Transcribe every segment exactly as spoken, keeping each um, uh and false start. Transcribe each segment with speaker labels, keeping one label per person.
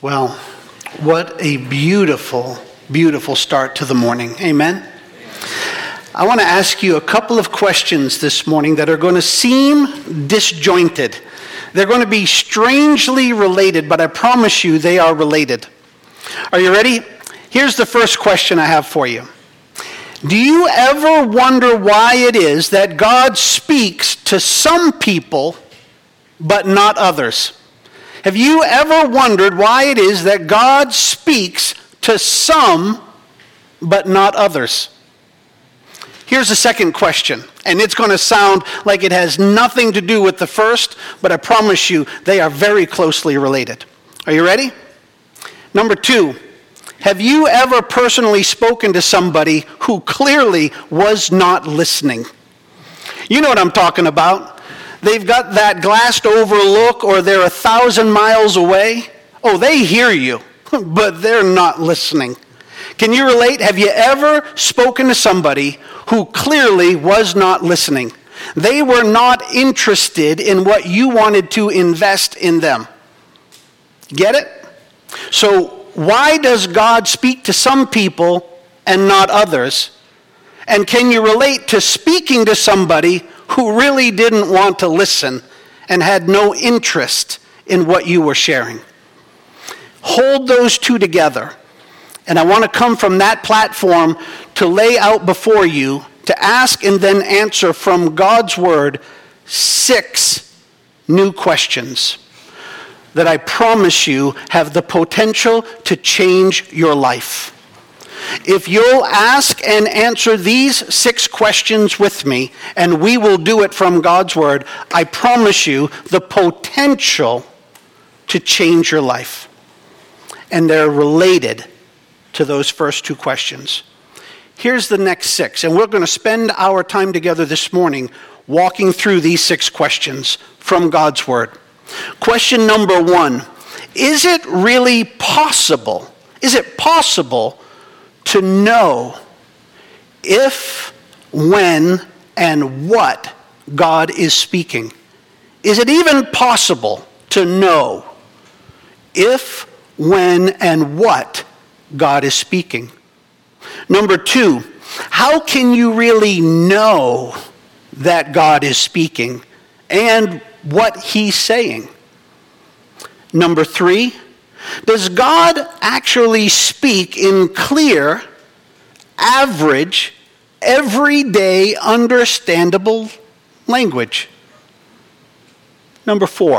Speaker 1: Well, what a beautiful, beautiful start to the morning. Amen? I want to ask you a couple of questions this morning that are going to seem disjointed. They're going to be strangely related, but I promise you they are related. Are you ready? Here's the first question I have for you. Do you ever wonder why it is that God speaks to some people but not others? Have you ever wondered why it is that God speaks to some but not others? Here's the second question, and it's going to sound like it has nothing to do with the first, but I promise you they are very closely related. Are you ready? Number two, have you ever personally spoken to somebody who clearly was not listening? You know what I'm talking about. They've got that glassed over look, or they're a thousand miles away. Oh, they hear you, but they're not listening. Can you relate? Have you ever spoken to somebody who clearly was not listening? They were not interested in what you wanted to invest in them. Get it? So why does God speak to some people and not others? And can you relate to speaking to somebody who really didn't want to listen and had no interest in what you were sharing? Hold those two together. And I want to come from that platform to lay out before you, to ask and then answer from God's Word six new questions that I promise you have the potential to change your life. If you'll ask and answer these six questions with me, and we will do it from God's Word, I promise you the potential to change your life. And they're related to those first two questions. Here's the next six, and we're going to spend our time together this morning walking through these six questions from God's Word. Question number one, is it really possible, is it possible to know if, when, and what God is speaking? Is it even possible to know if, when, and what God is speaking? Number two, how can you really know that God is speaking and what He's saying? Number three, does God actually speak in clear, average, everyday, understandable language? Number four,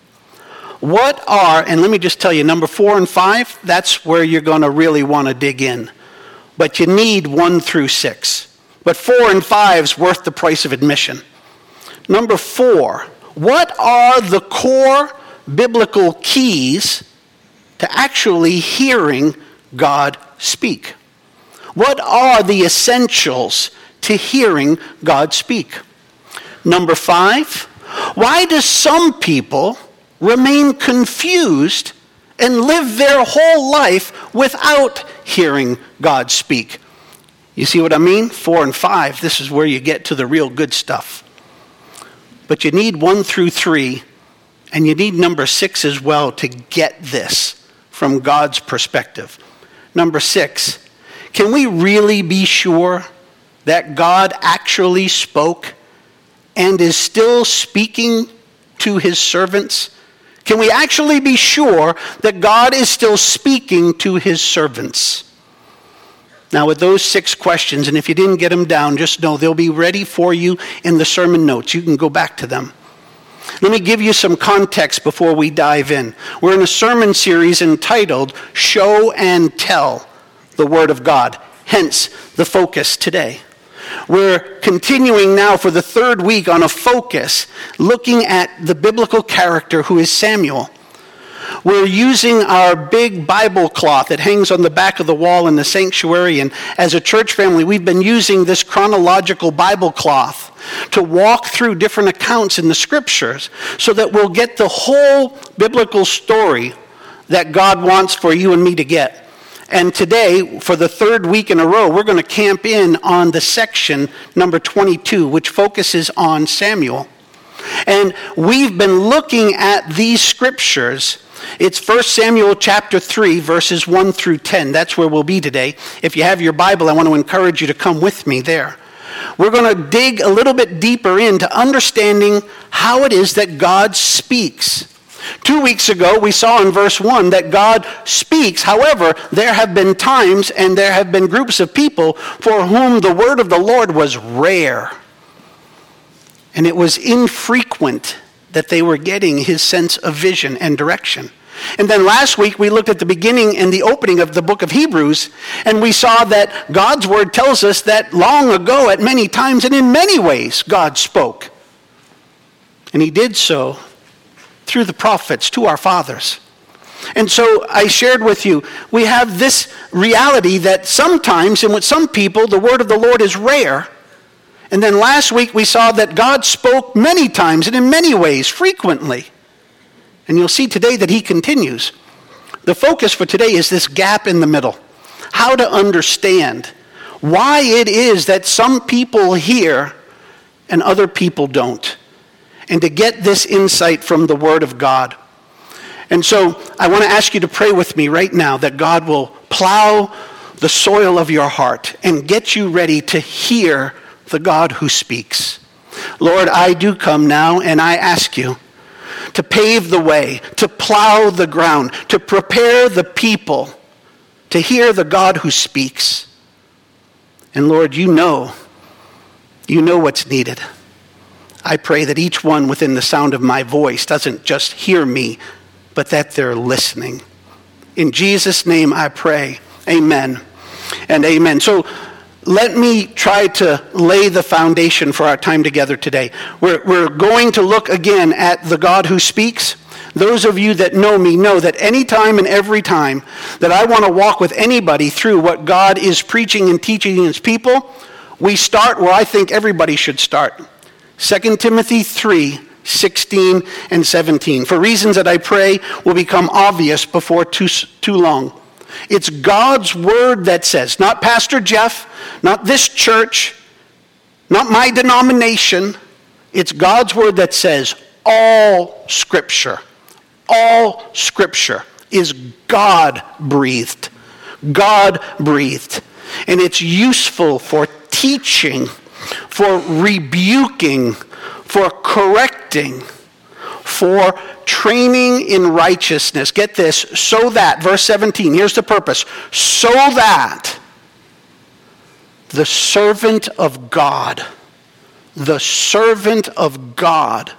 Speaker 1: what are, and let me just tell you, number four and five, that's where you're going to really want to dig in. But you need one through six. But four and five's worth the price of admission. Number four, what are the core biblical keys to actually hearing God speak? What are the essentials to hearing God speak? Number five, why do some people remain confused and live their whole life without hearing God speak? You see what I mean? Four and five, this is where you get to the real good stuff. But you need one through three, and you need number six as well to get this from God's perspective. Number six, can we really be sure that God actually spoke and is still speaking to His servants? Can we actually be sure that God is still speaking to His servants? Now, with those six questions, and if you didn't get them down, just know they'll be ready for you in the sermon notes. You can go back to them. Let me give you some context before we dive in. We're in a sermon series entitled Show and Tell the Word of God, hence the focus today. We're continuing now for the third week on a focus looking at the biblical character who is Samuel. We're using our big Bible cloth that hangs on the back of the wall in the sanctuary, and as a church family, we've been using this chronological Bible cloth to walk through different accounts in the scriptures so that we'll get the whole biblical story that God wants for you and me to get. And today, for the third week in a row, we're going to camp in on the section number twenty-two, which focuses on Samuel. And we've been looking at these scriptures It's First Samuel chapter three, verses one through ten. That's where we'll be today. If you have your Bible, I want to encourage you to come with me there. We're going to dig a little bit deeper into understanding how it is that God speaks. Two weeks ago, we saw in verse one that God speaks. However, there have been times and there have been groups of people for whom the word of the Lord was rare. And it was infrequent that they were getting his sense of vision and direction. And then last week, we looked at the beginning and the opening of the book of Hebrews, and we saw that God's word tells us that long ago, at many times and in many ways, God spoke. And he did so through the prophets to our fathers. And so I shared with you, we have this reality that sometimes, and with some people, the word of the Lord is rare. And then last week we saw that God spoke many times and in many ways, frequently. And you'll see today that he continues. The focus for today is this gap in the middle. How to understand why it is that some people hear and other people don't. And to get this insight from the Word of God. And so I want to ask you to pray with me right now that God will plow the soil of your heart and get you ready to hear the God who speaks. Lord, I do come now and I ask you to pave the way, to plow the ground, to prepare the people to hear the God who speaks. And Lord, you know, you know what's needed. I pray that each one within the sound of my voice doesn't just hear me, but that they're listening. In Jesus' name I pray, amen and amen. So let me try to lay the foundation for our time together today. We're, we're going to look again at the God who speaks. Those of you that know me know that any time and every time that I want to walk with anybody through what God is preaching and teaching his people, we start where I think everybody should start. Second Timothy three, sixteen and seventeen. For reasons that I pray will become obvious before too, too long. It's God's word that says, not Pastor Jeff, not this church, not my denomination. It's God's word that says all scripture, all scripture is God-breathed. God-breathed. And it's useful for teaching, for rebuking, for correcting, for training in righteousness. Get this, so that, verse seventeen, here's the purpose, so that the servant of God, the servant of God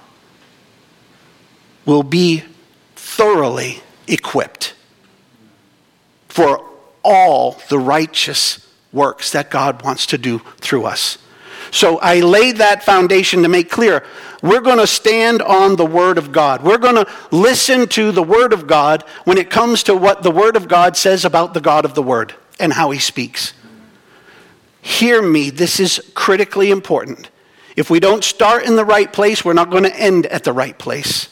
Speaker 1: will be thoroughly equipped for all the righteous works that God wants to do through us. So I laid that foundation to make clear, we're going to stand on the Word of God. We're going to listen to the Word of God when it comes to what the Word of God says about the God of the Word and how he speaks. Hear me, this is critically important. If we don't start in the right place, we're not going to end at the right place.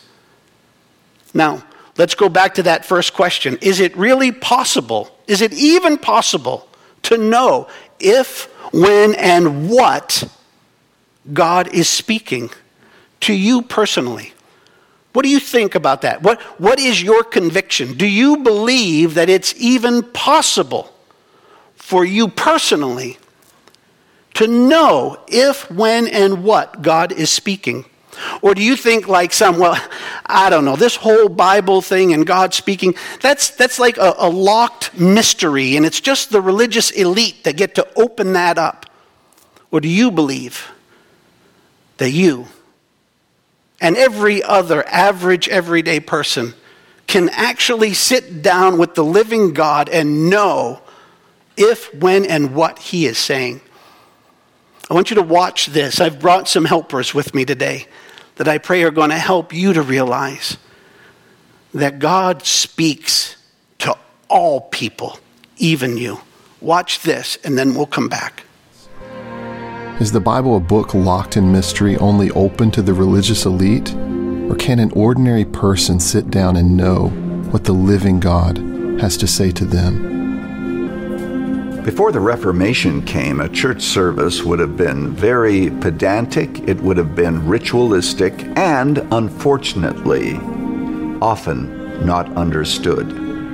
Speaker 1: Now, let's go back to that first question. Is it really possible, is it even possible to know if, when, and what God is speaking to you personally? What do you think about that? What, what is your conviction? Do you believe that it's even possible for you personally to know if, when, and what God is speaking? Or do you think like some, well, I don't know, this whole Bible thing and God speaking, that's that's like a, a locked mystery, and it's just the religious elite that get to open that up? Or do you believe that you and every other average, everyday person can actually sit down with the living God and know if, when, and what he is saying? I want you to watch this. I've brought some helpers with me today that I pray are going to help you to realize that God speaks to all people, even you. Watch this, and then we'll come back.
Speaker 2: Is the Bible a book locked in mystery, only open to the religious elite? Or can an ordinary person sit down and know what the living God has to say to them?
Speaker 3: Before the Reformation came, a church service would have been very pedantic, it would have been ritualistic, and, unfortunately, often not understood.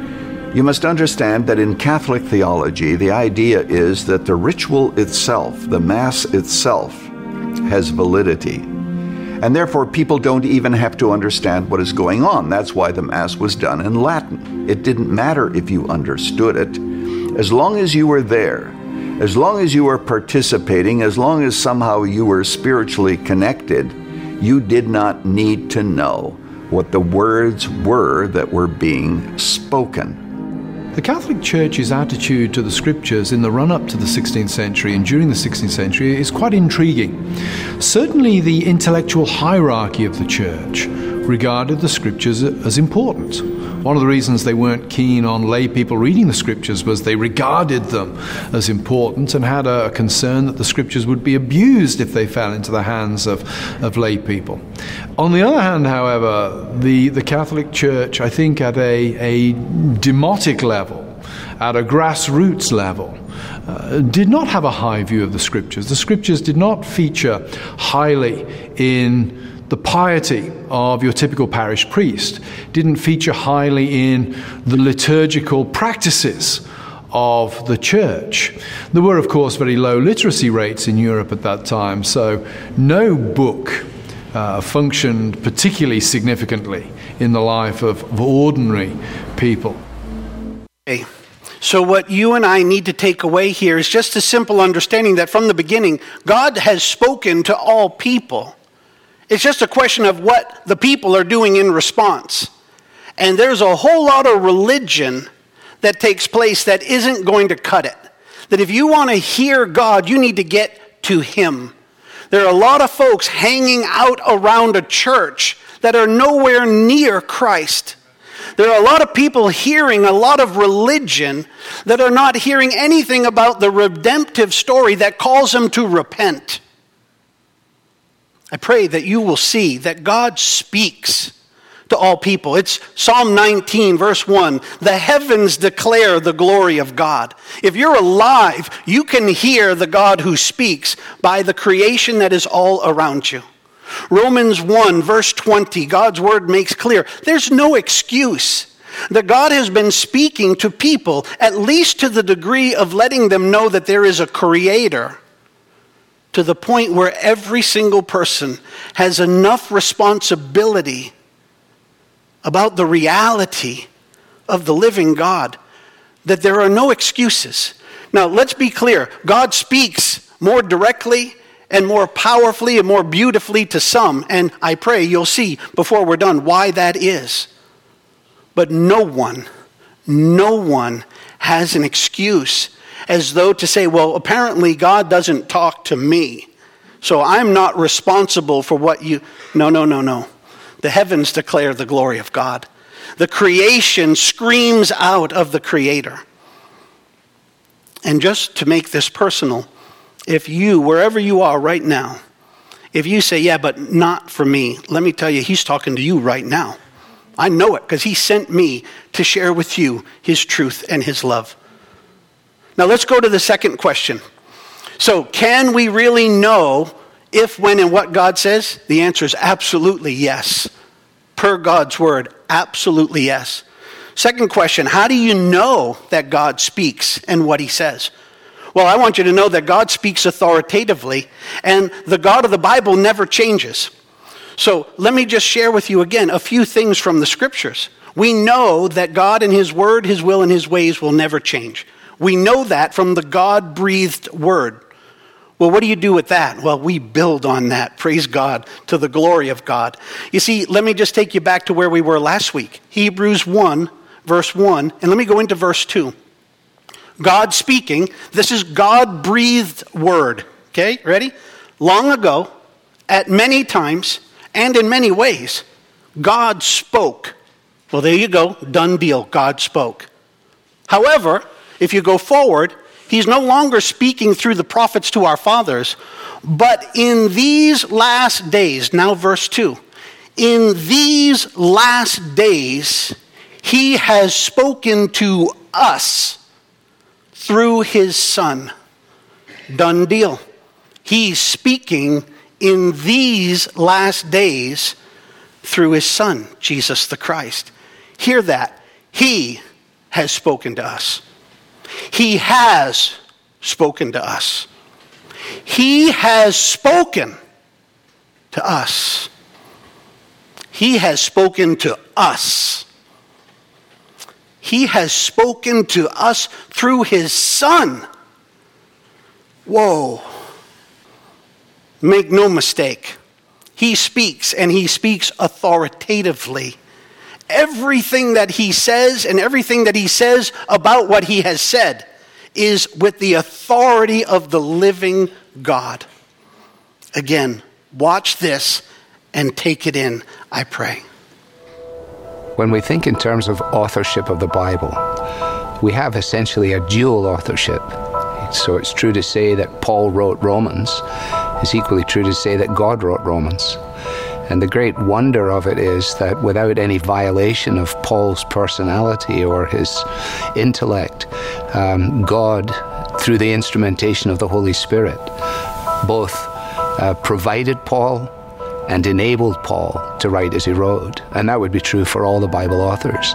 Speaker 3: You must understand that in Catholic theology, the idea is that the ritual itself, the Mass itself, has validity. And therefore, people don't even have to understand what is going on. That's why the Mass was done in Latin. It didn't matter if you understood it. As long as you were there, as long as you were participating, as long as somehow you were spiritually connected, you did not need to know what the words were that were being spoken.
Speaker 4: The Catholic Church's attitude to the Scriptures in the run-up to the sixteenth century and during the sixteenth century is quite intriguing. Certainly the intellectual hierarchy of the Church regarded the Scriptures as important. One of the reasons they weren't keen on lay people reading the Scriptures was they regarded them as important and had a concern that the Scriptures would be abused if they fell into the hands of, of lay people. On the other hand, however, the, the Catholic Church, I think at a, a demotic level, at a grassroots level, uh, did not have a high view of the Scriptures. The Scriptures did not feature highly in the piety of your typical parish priest, didn't feature highly in the liturgical practices of the church. There were, of course, very low literacy rates in Europe at that time, so no book uh, functioned particularly significantly in the life of, of ordinary people.
Speaker 1: Okay. So what you and I need to take away here is just a simple understanding that from the beginning, God has spoken to all people. It's just a question of what the people are doing in response. And there's a whole lot of religion that takes place that isn't going to cut it. That if you want to hear God, you need to get to Him. There are a lot of folks hanging out around a church that are nowhere near Christ. There are a lot of people hearing a lot of religion that are not hearing anything about the redemptive story that calls them to repent. I pray that you will see that God speaks to all people. It's Psalm nineteen, verse one. The heavens declare the glory of God. If you're alive, you can hear the God who speaks by the creation that is all around you. Romans one, verse twenty, God's word makes clear there's no excuse that God has been speaking to people, at least to the degree of letting them know that there is a creator, to the point where every single person has enough responsibility about the reality of the living God that there are no excuses. Now, let's be clear. God speaks more directly and more powerfully and more beautifully to some, and I pray you'll see before we're done why that is. But no one, no one has an excuse as though to say, well, apparently God doesn't talk to me, so I'm not responsible for what you... No, no, no, no. The heavens declare the glory of God. The creation screams out of the Creator. And just to make this personal, if you, wherever you are right now, if you say, yeah, but not for me, let me tell you, He's talking to you right now. I know it because He sent me to share with you His truth and His love. Now let's go to the second question. So can we really know if, when, and what God says? The answer is absolutely yes. Per God's word, absolutely yes. Second question, how do you know that God speaks and what He says? Well, I want you to know that God speaks authoritatively, and the God of the Bible never changes. So let me just share with you again a few things from the Scriptures. We know that God and His word, His will, and His ways will never change. We know that from the God-breathed word. Well, what do you do with that? Well, we build on that, praise God, to the glory of God. You see, let me just take you back to where we were last week. Hebrews one, verse one, and let me go into verse two. God speaking, this is God-breathed word, okay, ready? Long ago, at many times, and in many ways, God spoke. Well, there you go, done deal, God spoke. However, if you go forward, He's no longer speaking through the prophets to our fathers, but in these last days, now verse two, in these last days, He has spoken to us through His Son. Done deal. He's speaking in these last days through His Son, Jesus the Christ. Hear that. He has spoken to us. He has spoken to us. He has spoken to us. He has spoken to us. He has spoken to us through his Son. Whoa. Make no mistake. He speaks, and he speaks authoritatively. Everything that he says and everything that he says about what he has said is with the authority of the living God. Again, watch this and take it in, I pray.
Speaker 5: When we think in terms of authorship of the Bible, we have essentially a dual authorship. So it's true to say that Paul wrote Romans. It's equally true to say that God wrote Romans. And the great wonder of it is that without any violation of Paul's personality or his intellect, um, God, through the instrumentation of the Holy Spirit, both uh, provided Paul and enabled Paul to write as he wrote. And that would be true for all the Bible authors.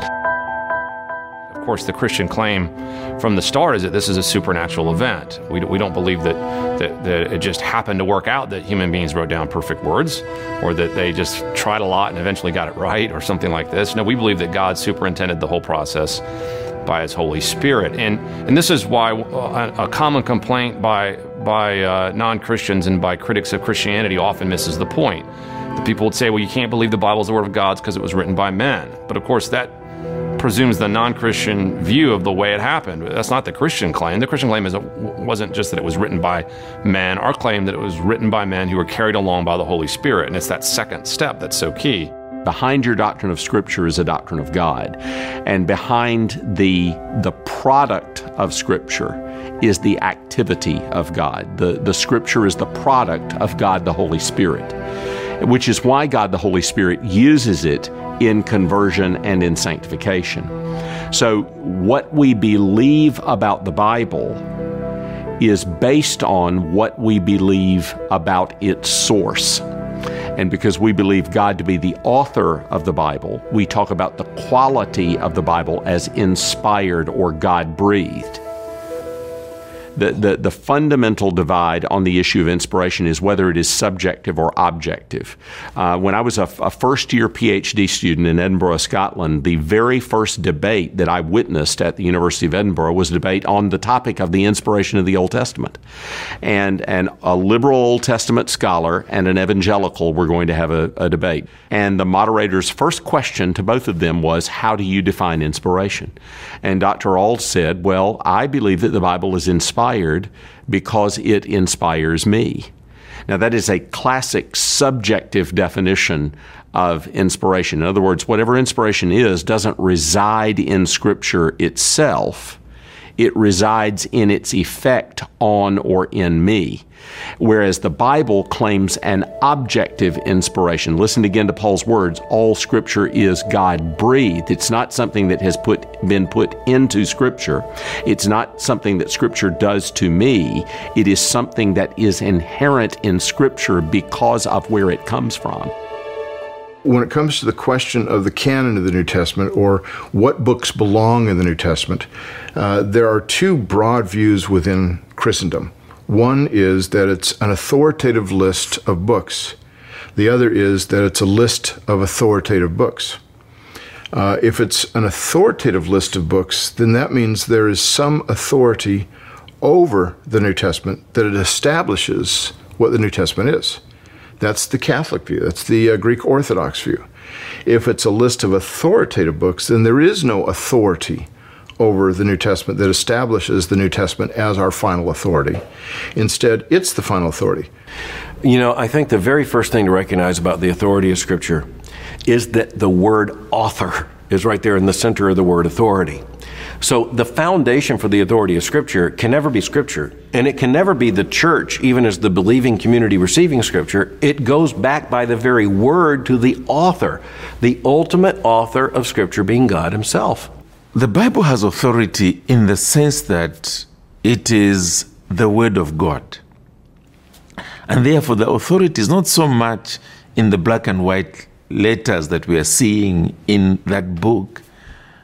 Speaker 6: Of course, the Christian claim from the start is that this is a supernatural event. We, we don't believe that, that, that it just happened to work out that human beings wrote down perfect words, or that they just tried a lot and eventually got it right, or something like this. No, we believe that God superintended the whole process by his Holy Spirit. And and this is why a, a common complaint by, by uh, non-Christians and by critics of Christianity often misses the point. The people would say, well, you can't believe the Bible is the Word of God because it was written by men. But of course, that presumes the non-Christian view of the way it happened. That's not the Christian claim. The Christian claim is it wasn't just that it was written by men. Our claim that it was written by men who were carried along by the Holy Spirit. And it's that second step that's so key.
Speaker 7: Behind your doctrine of Scripture is a doctrine of God. And behind the, the product of Scripture is the activity of God. The, the Scripture is the product of God the Holy Spirit, which is why God the Holy Spirit uses it in conversion and in sanctification. So what we believe about the Bible is based on what we believe about its source. And because we believe God to be the author of the Bible, we talk about the quality of the Bible as inspired or God-breathed. The, the, the fundamental divide on the issue of inspiration is whether it is subjective or objective. Uh, when I was a, a first-year P H D student in Edinburgh, Scotland, the very first debate that I witnessed at the University of Edinburgh was a debate on the topic of the inspiration of the Old Testament. And, and a liberal Old Testament scholar and an evangelical were going to have a, a debate. And the moderator's first question to both of them was, how do you define inspiration? And Doctor Auld said, well, I believe that the Bible is inspired because it inspires me. Now, that is a classic subjective definition of inspiration. In other words, whatever inspiration is doesn't reside in Scripture itself. It resides in its effect on or in me. Whereas the Bible claims an objective inspiration. Listen again to Paul's words, all Scripture is God-breathed. It's not something that has put been put into Scripture. It's not something that Scripture does to me. It is something that is inherent in Scripture because of where it comes from.
Speaker 8: When it comes to the question of the canon of the New Testament, or what books belong in the New Testament, uh, there are two broad views within Christendom. One is that it's an authoritative list of books. The other is that it's a list of authoritative books. Uh, if it's an authoritative list of books, then that means there is some authority over the New Testament, that it establishes what the New Testament is. That's the Catholic view. That's the uh, Greek Orthodox view. If it's a list of authoritative books, then there is no authority over the New Testament that establishes the New Testament as our final authority. Instead, it's the final authority.
Speaker 9: You know, I think the very first thing to recognize about the authority of Scripture is that the word author is right there in the center of the word authority. So the foundation for the authority of Scripture can never be Scripture, and it can never be the church, even as the believing community receiving Scripture. It goes back by the very word to the author, the ultimate author of Scripture being God Himself.
Speaker 10: The Bible has authority in the sense that it is the Word of God. And therefore the authority is not so much in the black and white letters that we are seeing in that book,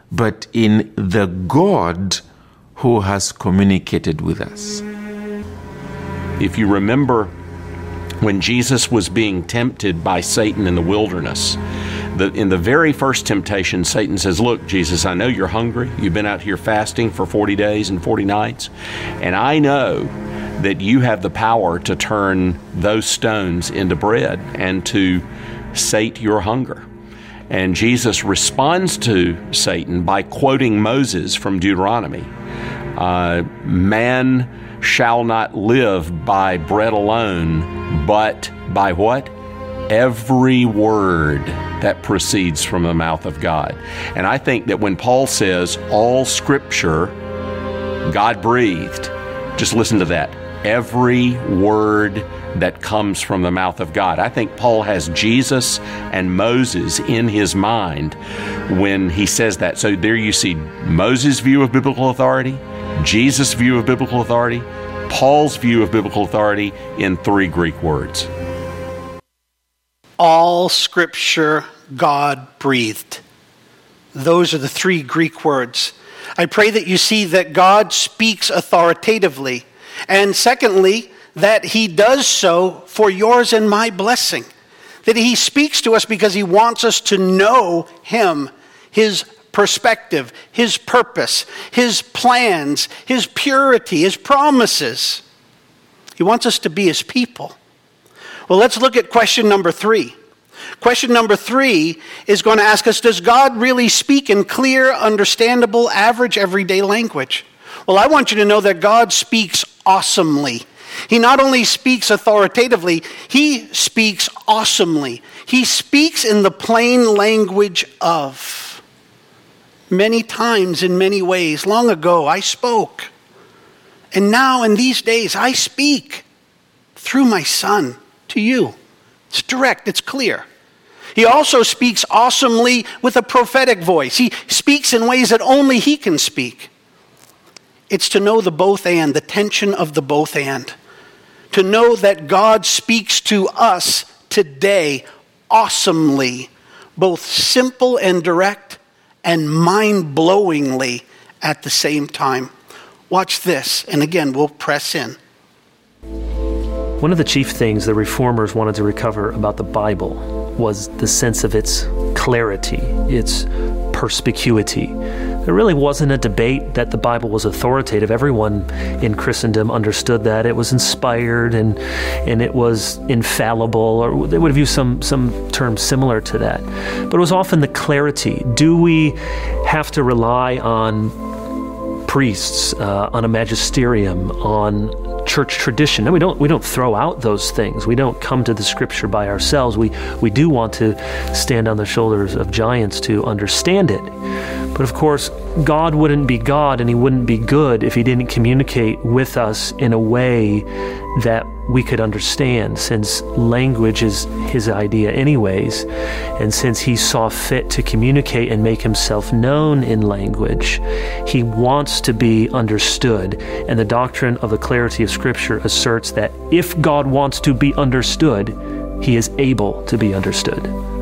Speaker 10: but in the God who has communicated with us.
Speaker 7: If you remember when Jesus was being tempted by Satan in the wilderness, the, in the very first temptation, Satan says, look, Jesus, I know you're hungry. You've been out here fasting for forty days and forty nights, and I know that you have the power to turn those stones into bread and to sate your hunger. And Jesus responds to Satan by quoting Moses from Deuteronomy. Uh, man shall not live by bread alone, but by what? Every word that proceeds from the mouth of God. And I think that when Paul says all Scripture, God breathed, just listen to that. Every word that comes from the mouth of God. I think Paul has Jesus and Moses in his mind when he says that. So there you see Moses' view of biblical authority, Jesus' view of biblical authority, Paul's view of biblical authority in three Greek words.
Speaker 1: All Scripture God breathed. Those are the three Greek words. I pray that you see that God speaks authoritatively. And secondly, that he does so for yours and my blessing. That he speaks to us because he wants us to know him, his perspective, his purpose, his plans, his purity, his promises. He wants us to be his people. Well, let's look at question number three. Question number three is going to ask us, does God really speak in clear, understandable, average, everyday language? Well, I want you to know that God speaks awesomely. He not only speaks authoritatively, he speaks awesomely. He speaks in the plain language of. Many times, in many ways, long ago, I spoke. And now, in these days, I speak through my Son to you. It's direct, it's clear. He also speaks awesomely with a prophetic voice. He speaks in ways that only he can speak. It's to know the both and, the tension of the both and. To know that God speaks to us today awesomely, both simple and direct, and mind-blowingly at the same time. Watch this, and again, we'll press in.
Speaker 11: One of the chief things the Reformers wanted to recover about the Bible was the sense of its clarity, its perspicuity. There really wasn't a debate that the Bible was authoritative. Everyone in Christendom understood that. It was inspired and and it was infallible, or they would have used some, some term similar to that. But it was often the clarity. Do we have to rely on priests, uh, on a magisterium, on church tradition? And we don't we don't throw out those things. We don't come to the Scripture by ourselves. We we do want to stand on the shoulders of giants to understand it. But of course, God wouldn't be God and he wouldn't be good if he didn't communicate with us in a way that we could understand, since language is his idea anyways, and since he saw fit to communicate and make himself known in language, he wants to be understood. And the doctrine of the clarity of Scripture asserts that if God wants to be understood, he is able to be understood.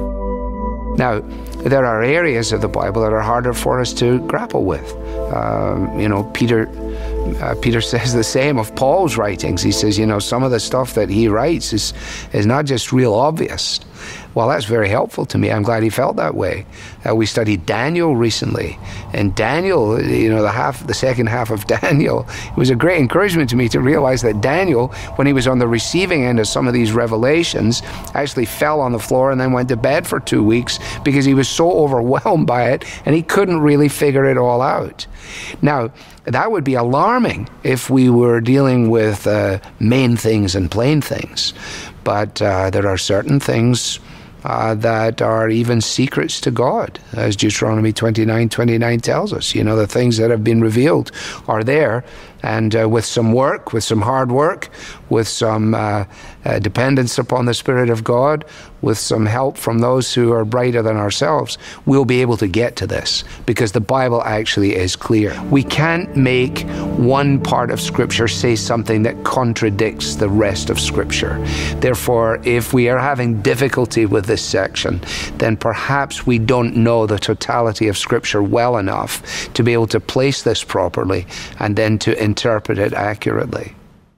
Speaker 5: Now, there are areas of the Bible that are harder for us to grapple with. Um, you know, Peter uh, Peter says the same of Paul's writings. He says, you know, some of the stuff that he writes is, is not just real obvious. Well, that's very helpful to me. I'm glad he felt that way. Uh, we studied Daniel recently, and Daniel, you know, the half, the second half of Daniel, it was a great encouragement to me to realize that Daniel, when he was on the receiving end of some of these revelations, actually fell on the floor and then went to bed for two weeks because he was so overwhelmed by it and he couldn't really figure it all out. Now, that would be alarming if we were dealing with uh, main things and plain things. But uh, there are certain things uh, that are even secrets to God, as Deuteronomy twenty-nine twenty-nine tells us. You know, the things that have been revealed are there, and uh, with some work, with some hard work, with some uh, uh, dependence upon the Spirit of God, with some help from those who are brighter than ourselves, we'll be able to get to this, because the Bible actually is clear. We can't make one part of Scripture say something that contradicts the rest of Scripture. Therefore, if we are having difficulty with this section, then perhaps we don't know the totality of Scripture well enough to be able to place this properly and then to interpret it accurately.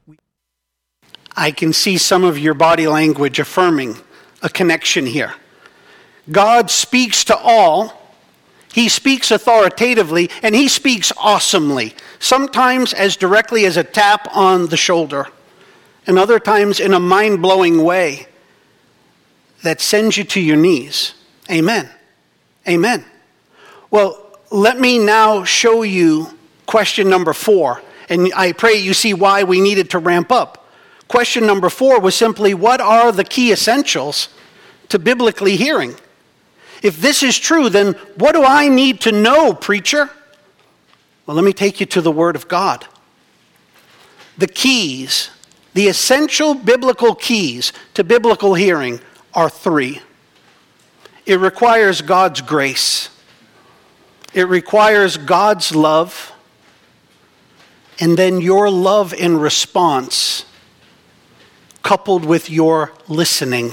Speaker 1: I can see some of your body language affirming a connection here. God speaks to all. He speaks authoritatively, and he speaks awesomely, sometimes as directly as a tap on the shoulder, and other times in a mind-blowing way that sends you to your knees. Amen. Amen. Well, let me now show you question number four, and I pray you see why we needed to ramp up. Question number four was simply, what are the key essentials to biblically hearing? If this is true, then what do I need to know, preacher? Well, let me take you to the Word of God. The keys, the essential biblical keys to biblical hearing are three. It requires God's grace. It requires God's love. And then your love in response, coupled with your listening.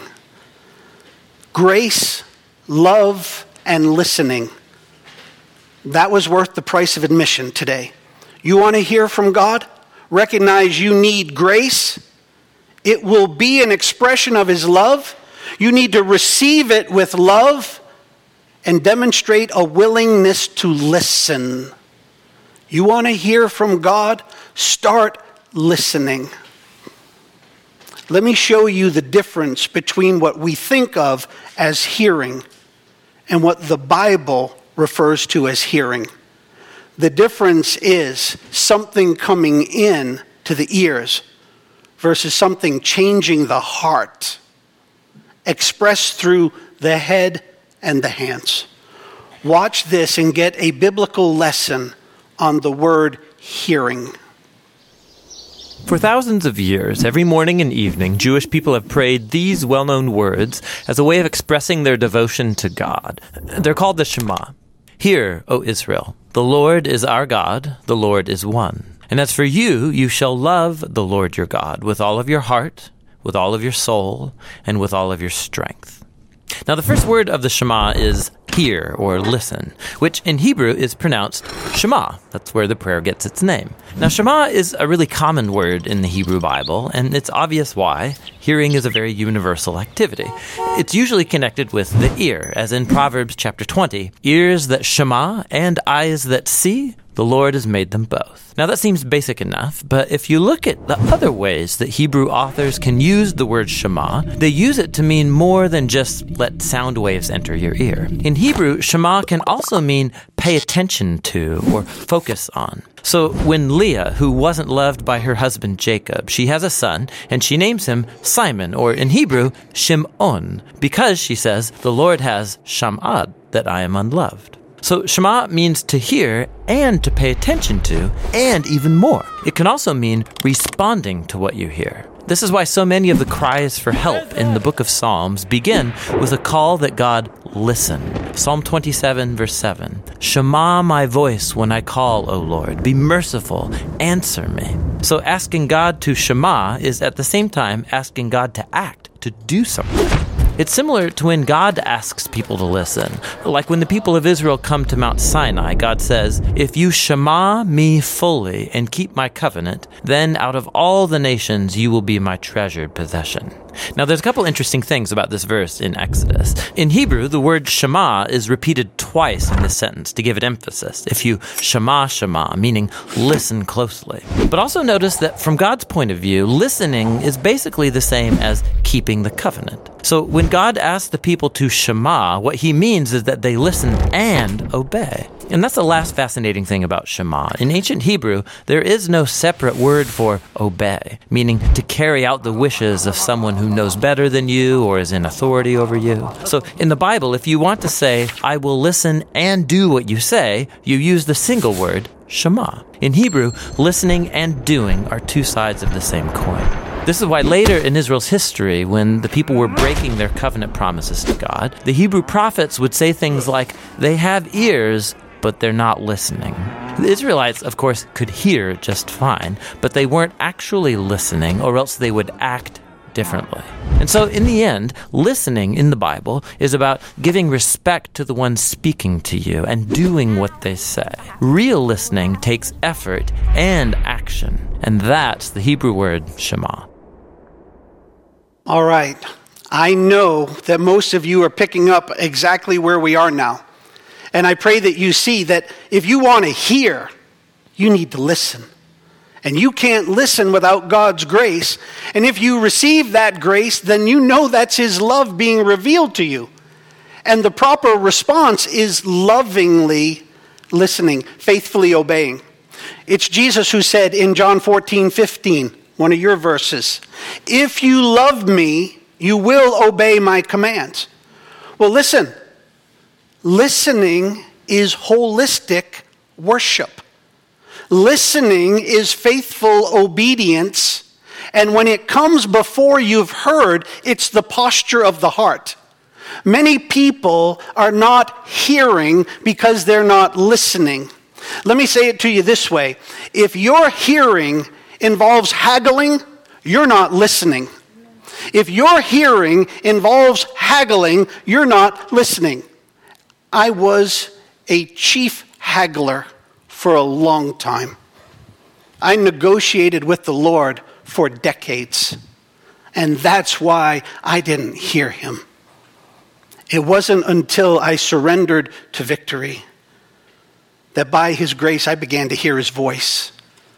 Speaker 1: Grace, love, and listening. That was worth the price of admission today. You want to hear from God? Recognize you need grace. It will be an expression of his love. You need to receive it with love and demonstrate a willingness to listen. You want to hear from God? Start listening. Let me show you the difference between what we think of as hearing and what the Bible refers to as hearing. The difference is something coming in to the ears versus something changing the heart, expressed through the head and the hands. Watch this and get a biblical lesson on the word hearing.
Speaker 12: For thousands of years, every morning and evening, Jewish people have prayed these well-known words as a way of expressing their devotion to God. They're called the Shema. Hear, O Israel, the Lord is our God, the Lord is one. And as for you, you shall love the Lord your God with all of your heart, with all of your soul, and with all of your strength. Now, the first word of the Shema is hear or listen, which in Hebrew is pronounced Shema. That's where the prayer gets its name. Now, Shema is a really common word in the Hebrew Bible, and it's obvious why. Hearing is a very universal activity. It's usually connected with the ear, as in Proverbs chapter twenty, ears that shema and eyes that see, the Lord has made them both. Now that seems basic enough, but if you look at the other ways that Hebrew authors can use the word Shema, they use it to mean more than just let sound waves enter your ear. In Hebrew, Shema can also mean pay attention to or focus on. So when Leah, who wasn't loved by her husband Jacob, she has a son, and she names him Simon, or in Hebrew, Shim'on, because, she says, the Lord has sham'ad, that I am unloved. So Shema means to hear and to pay attention to, and even more. It can also mean responding to what you hear. This is why so many of the cries for help in the book of Psalms begin with a call that God listen. Psalm twenty-seven, verse seven. Shema my voice when I call, O Lord. Be merciful. Answer me. So asking God to Shema is at the same time asking God to act, to do something. It's similar to when God asks people to listen. Like when the people of Israel come to Mount Sinai, God says, if you shema me fully and keep my covenant, then out of all the nations you will be my treasured possession. Now there's a couple interesting things about this verse in Exodus. In Hebrew, the word shema is repeated twice in this sentence to give it emphasis. If you shema shema, meaning listen closely. But also notice that from God's point of view, listening is basically the same as keeping the covenant. So when God asks the people to shema, what he means is that they listen and obey. And that's the last fascinating thing about Shema. In ancient Hebrew, there is no separate word for obey, meaning to carry out the wishes of someone who knows better than you or is in authority over you. So in the Bible, if you want to say, I will listen and do what you say, you use the single word, Shema. In Hebrew, listening and doing are two sides of the same coin. This is why later in Israel's history, when the people were breaking their covenant promises to God, the Hebrew prophets would say things like, they have ears, but they're not listening. The Israelites, of course, could hear just fine, but they weren't actually listening, or else they would act differently. And so in the end, listening in the Bible is about giving respect to the one speaking to you and doing what they say. Real listening takes effort and action, and that's the Hebrew word Shema.
Speaker 1: All right. I know that most of you are picking up exactly where we are now. And I pray that you see that if you want to hear, you need to listen. And you can't listen without God's grace. And if you receive that grace, then you know that's His love being revealed to you. And the proper response is lovingly listening, faithfully obeying. It's Jesus who said in John fourteen fifteen, one of your verses, if you love me, you will obey my commands. Well, listen, listening is holistic worship. Listening is faithful obedience, and when it comes before you've heard, it's the posture of the heart. Many people are not hearing because they're not listening. Let me say it to you this way. If your hearing involves haggling, you're not listening. If your hearing involves haggling, you're not listening. I was a chief haggler for a long time. I negotiated with the Lord for decades, and that's why I didn't hear Him. It wasn't until I surrendered to victory that by His grace I began to hear His voice.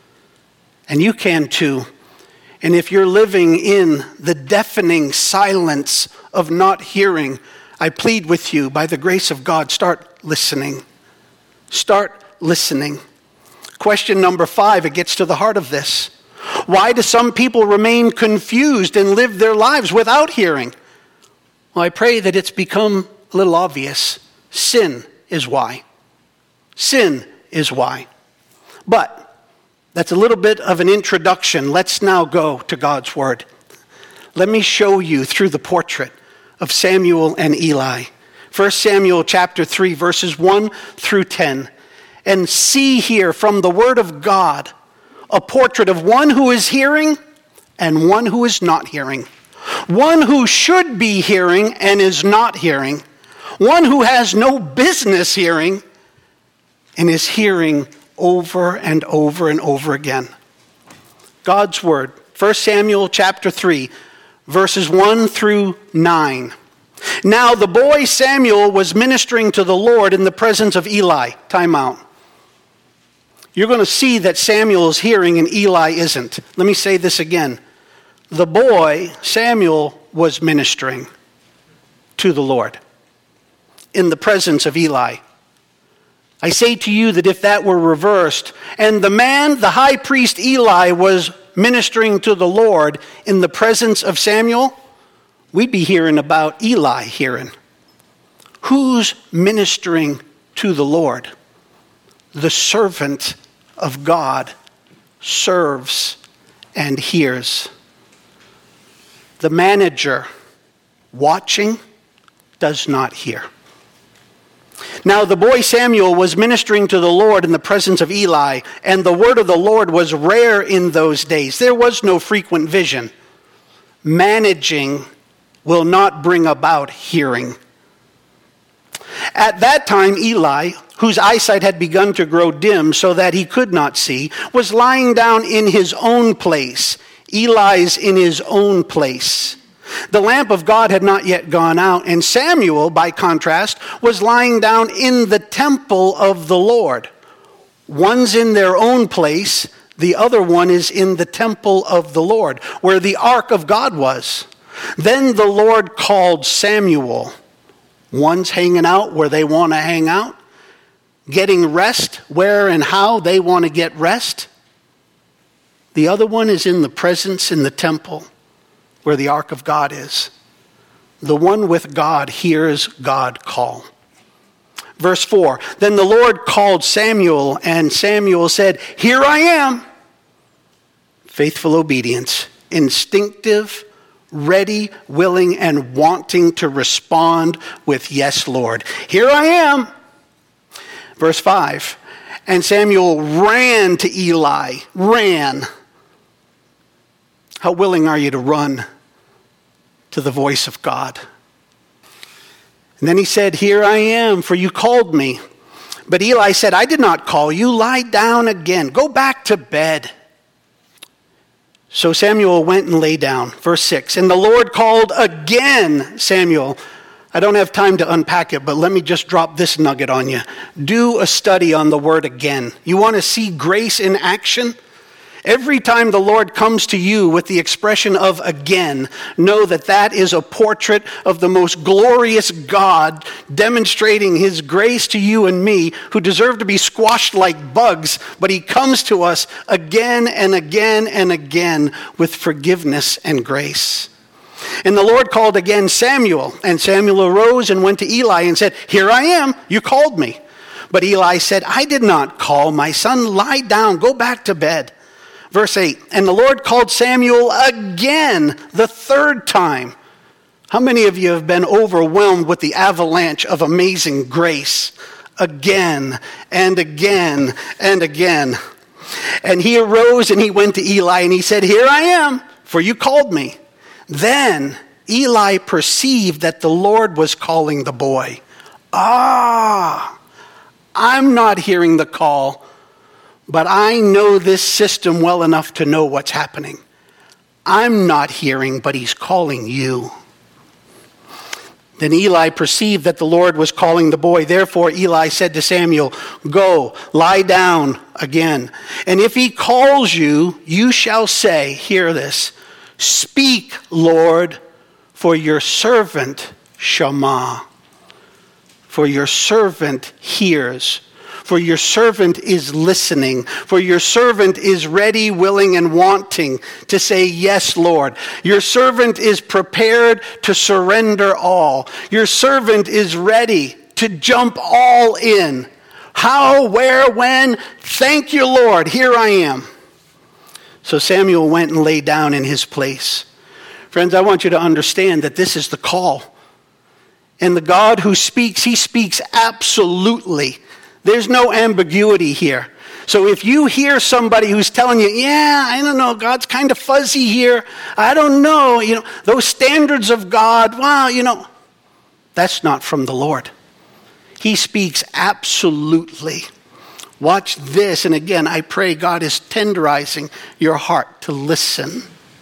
Speaker 1: And you can too. And if you're living in the deafening silence of not hearing, I plead with you, by the grace of God, start listening. Start listening. Question number five, it gets to the heart of this. Why do some people remain confused and live their lives without hearing? Well, I pray that it's become a little obvious. Sin is why. Sin is why. But that's a little bit of an introduction. Let's now go to God's Word. Let me show you through the portrait of Samuel and Eli. First Samuel chapter three, verses one through ten. And see here from the Word of God a portrait of one who is hearing and one who is not hearing. One who should be hearing and is not hearing. One who has no business hearing and is hearing over and over and over again. God's Word, First Samuel chapter three, verses one through nine. Now the boy Samuel was ministering to the Lord in the presence of Eli. Time out. You're going to see that Samuel is hearing and Eli isn't. Let me say this again. The boy, Samuel, was ministering to the Lord in the presence of Eli. I say to you that if that were reversed, and the man, the high priest Eli, was ministering to the Lord in the presence of Samuel, we'd be hearing about Eli hearing. Who's ministering to the Lord? The servant of God serves and hears. The manager watching does not hear. Now the boy Samuel was ministering to the Lord in the presence of Eli, and the word of the Lord was rare in those days. There was no frequent vision. Managing will not bring about hearing. At that time, Eli, whose eyesight had begun to grow dim so that he could not see, was lying down in his own place. Eli's in his own place. The lamp of God had not yet gone out, and Samuel, by contrast, was lying down in the temple of the Lord. One's in their own place, the other one is in the temple of the Lord, where the ark of God was. Then the Lord called Samuel. One's hanging out where they want to hang out, getting rest where and how they want to get rest. The other one is in the presence in the temple where the ark of God is. The one with God hears God call. Verse four, then the Lord called Samuel, and Samuel said, "Here I am." Faithful obedience. instinctive, ready, willing, and wanting to respond with, yes, Lord. Here I am. Verse five, and Samuel ran to Eli, ran. How willing are you to run to the voice of God? And then he said, here I am, for you called me. But Eli said, I did not call you. Lie down again. Go back to bed. So Samuel went and lay down. Verse six, and the Lord called again Samuel. I don't have time to unpack it, but let me just drop this nugget on you. Do a study on the word again. You want to see grace in action? Every time the Lord comes to you with the expression of again, know that that is a portrait of the most glorious God demonstrating his grace to you and me who deserve to be squashed like bugs, but he comes to us again and again and again with forgiveness and grace. And the Lord called again Samuel, and Samuel arose and went to Eli and said, here I am, you called me. But Eli said, I did not call, my son, lie down, go back to bed. Verse eight, and the Lord called Samuel again, the third time. How many of you have been overwhelmed with the avalanche of amazing grace? Again and again and again. And he arose and he went to Eli and he said, here I am, for you called me. Then Eli perceived that the Lord was calling the boy. Ah, I'm not hearing the call. But I know this system well enough to know what's happening. I'm not hearing, but he's calling you. Then Eli perceived that the Lord was calling the boy. Therefore Eli said to Samuel, go, lie down again. And if he calls you, you shall say, hear this, speak, Lord, for your servant Shema. For your servant hears. For your servant is listening. For your servant is ready, willing, and wanting to say, yes, Lord. Your servant is prepared to surrender all. Your servant is ready to jump all in. How, where, when? Thank you, Lord. Here I am. So Samuel went and lay down in his place. Friends, I want you to understand that this is the call. And the God who speaks, he speaks absolutely. There's no ambiguity here. So if you hear somebody who's telling you, yeah, I don't know, God's kind of fuzzy here. I don't know, you know, those standards of God, wow, you know, that's not from the Lord. He speaks absolutely. Watch this. And again, I pray God is tenderizing your heart to listen.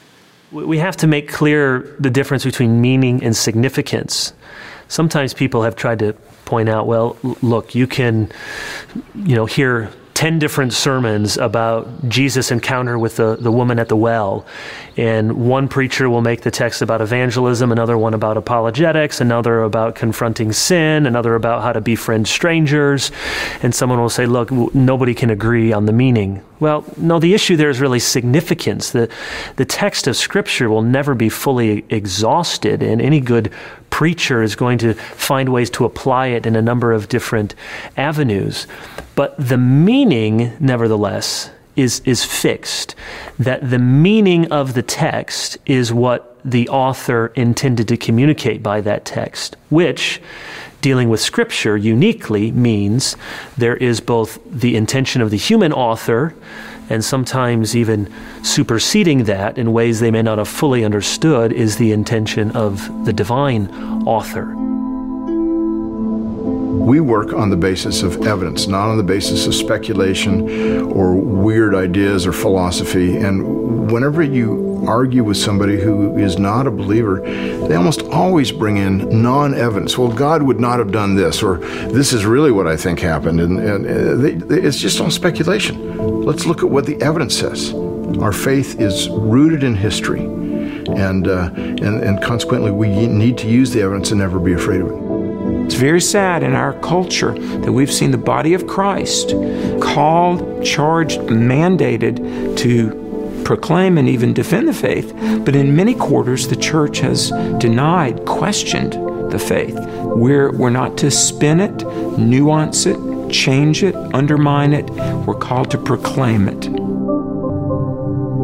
Speaker 11: We have to make clear the difference between meaning and significance. Sometimes people have tried to point out, well, look, you can, you know, hear ten different sermons about Jesus' encounter with the, the woman at the well. And one preacher will make the text about evangelism, another one about apologetics, another about confronting sin, another about how to befriend strangers. And someone will say, look, nobody can agree on the meaning. Well, no, the issue there is really significance. The, the text of Scripture will never be fully exhausted, and any good preacher is going to find ways to apply it in a number of different avenues. But the meaning, nevertheless, is, is fixed. That the meaning of the text is what the author intended to communicate by that text, which, dealing with Scripture uniquely, means there is both the intention of the human author and sometimes even superseding that in ways they may not have fully understood is the intention of the divine author.
Speaker 8: We work on the basis of evidence, not on the basis of speculation or weird ideas or philosophy. And whenever you argue with somebody who is not a believer, they almost always bring in non-evidence. Well, God would not have done this, or this is really what I think happened. And, and they, they, it's just on speculation. Let's look at what the evidence says. Our faith is rooted in history, and, uh, and, and consequently, we need to use the evidence and never be afraid of it.
Speaker 13: It's very sad in our culture that we've seen the body of Christ called, charged, mandated to proclaim and even defend the faith, but in many quarters the church has denied, questioned the faith. We're, we're not to spin it, nuance it, change it, undermine it. We're called to proclaim it.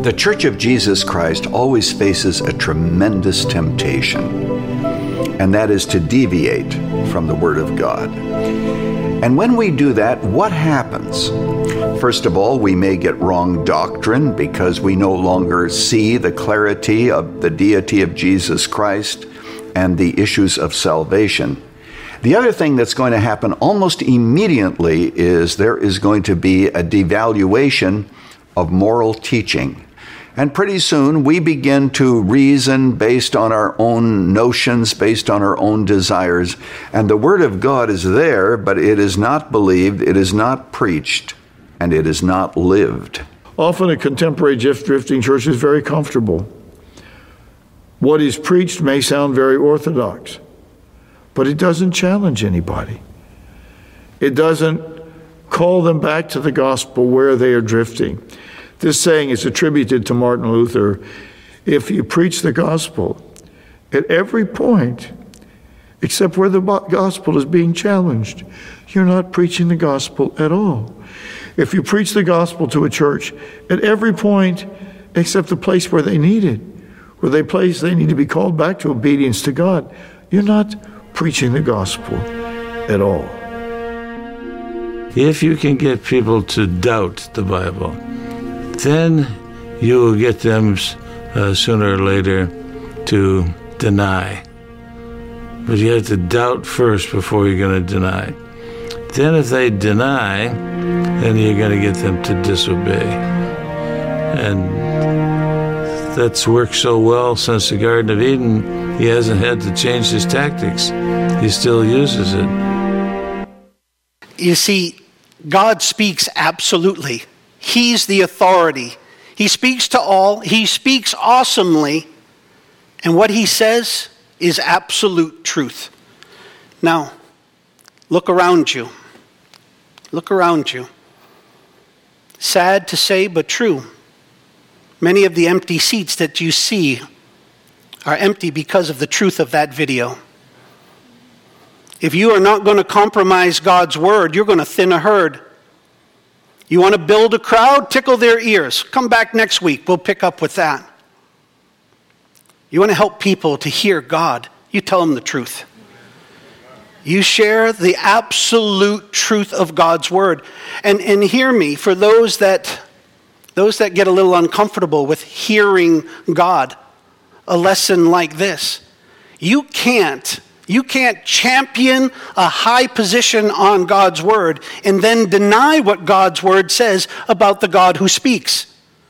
Speaker 3: The Church of Jesus Christ always faces a tremendous temptation, and that is to deviate from the Word of God. And when we do that, what happens? First of all, we may get wrong doctrine because we no longer see the clarity of the deity of Jesus Christ and the issues of salvation. The other thing that's going to happen almost immediately is there is going to be a devaluation of moral teaching. And pretty soon we begin to reason based on our own notions, based on our own desires. And the Word of God is there, but it is not believed, it is not preached, and it is not lived.
Speaker 14: Often a contemporary drift-drifting church is very comfortable. What is preached may sound very orthodox, but it doesn't challenge anybody. It doesn't call them back to the gospel where they are drifting. This saying is attributed to Martin Luther. If you preach the gospel at every point, except where the gospel is being challenged, you're not preaching the gospel at all. If you preach the gospel to a church at every point, except the place where they need it, where they place they need to be called back to obedience to God, you're not preaching the gospel at all.
Speaker 10: If you can get people to doubt the Bible, then you will get them uh, sooner or later to deny. But you have to doubt first before you're going to deny. Then if they deny, then you're going to get them to disobey. And that's worked so well since the Garden of Eden, he hasn't had to change his tactics. He still uses it.
Speaker 1: You see, God speaks absolutely. He's the authority. He speaks to all. He speaks awesomely. And what he says is absolute truth. Now, look around you. Look around you. Sad to say, but true. Many of the empty seats that you see are empty because of the truth of that video. If you are not going to compromise God's word, you're going to thin a herd. You want to build a crowd? Tickle their ears. Come back next week. We'll pick up with that. You want to help people to hear God? You tell them the truth. You share the absolute truth of God's word. And, and hear me, for those that, those that get a little uncomfortable with hearing God, a lesson like this, you can't You can't champion a high position on God's word and then deny what God's word says about the God who speaks.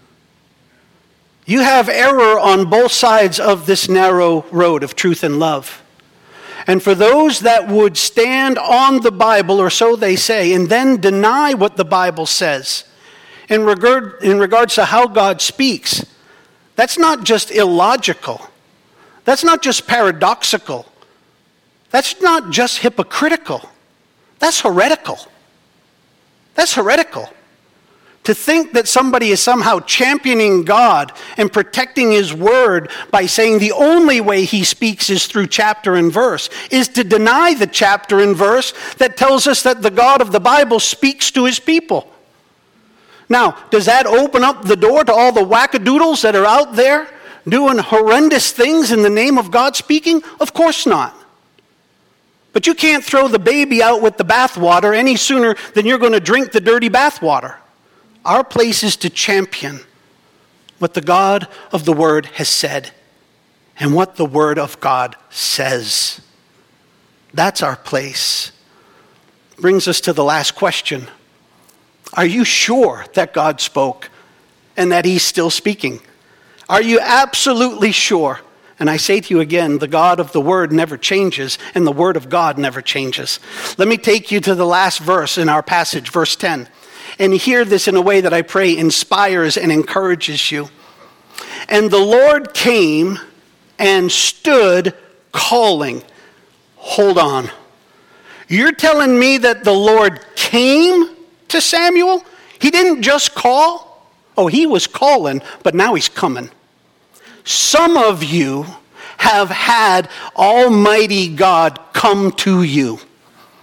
Speaker 1: You have error on both sides of this narrow road of truth and love. And for those that would stand on the Bible, or so they say, and then deny what the Bible says in regard, in regards to how God speaks, that's not just illogical. That's not just paradoxical. That's not just hypocritical. That's heretical. That's heretical. To think that somebody is somehow championing God and protecting his word by saying the only way he speaks is through chapter and verse is to deny the chapter and verse that tells us that the God of the Bible speaks to his people. Now, does that open up the door to all the wackadoodles that are out there doing horrendous things in the name of God speaking? Of course not. But you can't throw the baby out with the bathwater any sooner than you're going to drink the dirty bathwater. Our place is to champion what the God of the Word has said and what the Word of God says. That's our place. Brings us to the last question. Are you sure that God spoke and that he's still speaking? Are you absolutely sure? And I say to you again, the God of the Word never changes, and the Word of God never changes. Let me take you to the last verse in our passage, verse ten. And hear this in a way that I pray inspires and encourages you. And the Lord came and stood calling. Hold on. You're telling me that the Lord came to Samuel? He didn't just call? Oh, he was calling, but now he's coming. Some of you have had Almighty God come to you.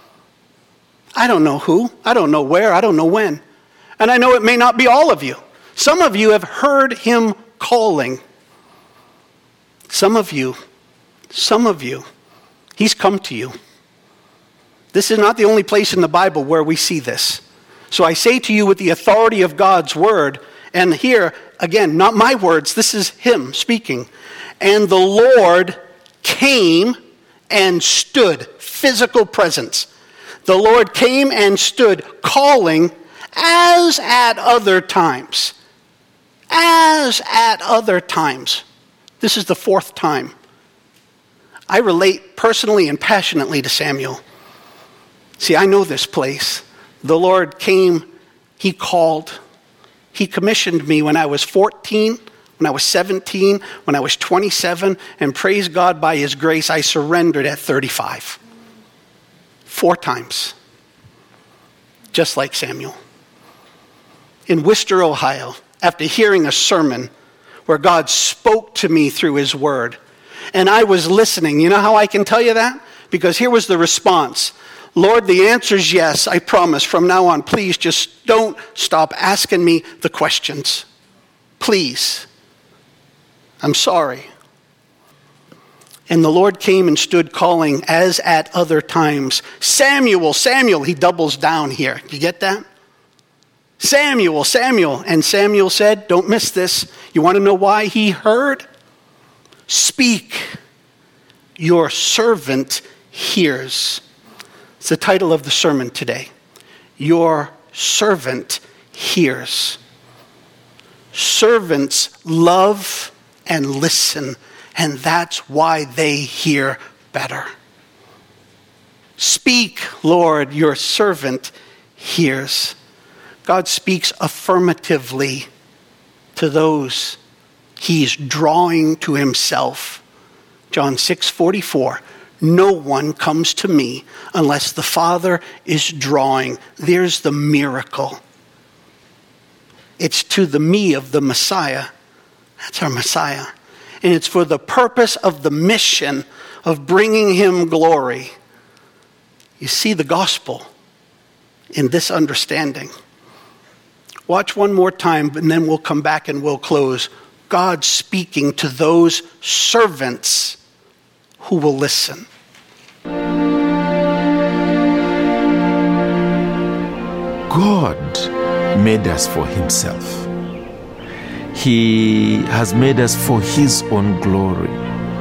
Speaker 1: I don't know who, I don't know where, I don't know when. And I know it may not be all of you. Some of you have heard him calling. Some of you, some of you, he's come to you. This is not the only place in the Bible where we see this. So I say to you with the authority of God's word, and here, again, not my words, this is him speaking. And the Lord came and stood, physical presence. The Lord came and stood, calling as at other times. As at other times. This is the fourth time. I relate personally and passionately to Samuel. See, I know this place. The Lord came, he called. He commissioned me when I was fourteen, when I was seventeen, when I was twenty-seven, and praise God, by his grace, I surrendered at thirty-five. Four times. Just like Samuel. In Worcester, Ohio, after hearing a sermon where God spoke to me through his word, and I was listening. You know how I can tell you that? Because here was the response. Lord, the answer is yes, I promise. From now on, please just don't stop asking me the questions. Please. I'm sorry. And the Lord came and stood calling as at other times. Samuel, Samuel, he doubles down here. You get that? Samuel, Samuel. And Samuel said, don't miss this. You want to know why he heard? Speak. Your servant hears. It's the title of the sermon today. Your servant hears. Servants love and listen, and that's why they hear better. Speak, Lord, your servant hears. God speaks affirmatively to those he's drawing to himself. John six forty-four. No one comes to me unless the Father is drawing. There's the miracle. It's to the me of the Messiah. That's our Messiah. And it's for the purpose of the mission of bringing him glory. You see the gospel in this understanding. Watch one more time, and then we'll come back and we'll close. God speaking to those servants who will listen.
Speaker 15: God made us for himself. He has made us for his own glory.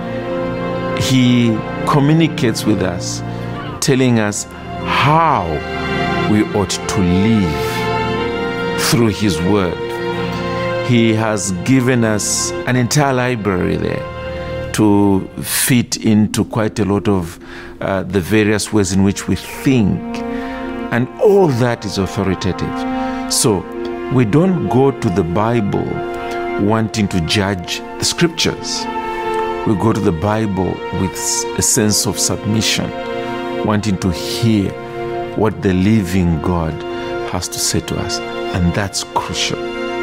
Speaker 15: He communicates with us, telling us how we ought to live through his word. He has given us an entire library there to fit into quite a lot of uh, the various ways in which we think. And all that is authoritative. So we don't go to the Bible wanting to judge the scriptures. We go to the Bible with a sense of submission, wanting to hear what the living God has to say to us. And that's crucial.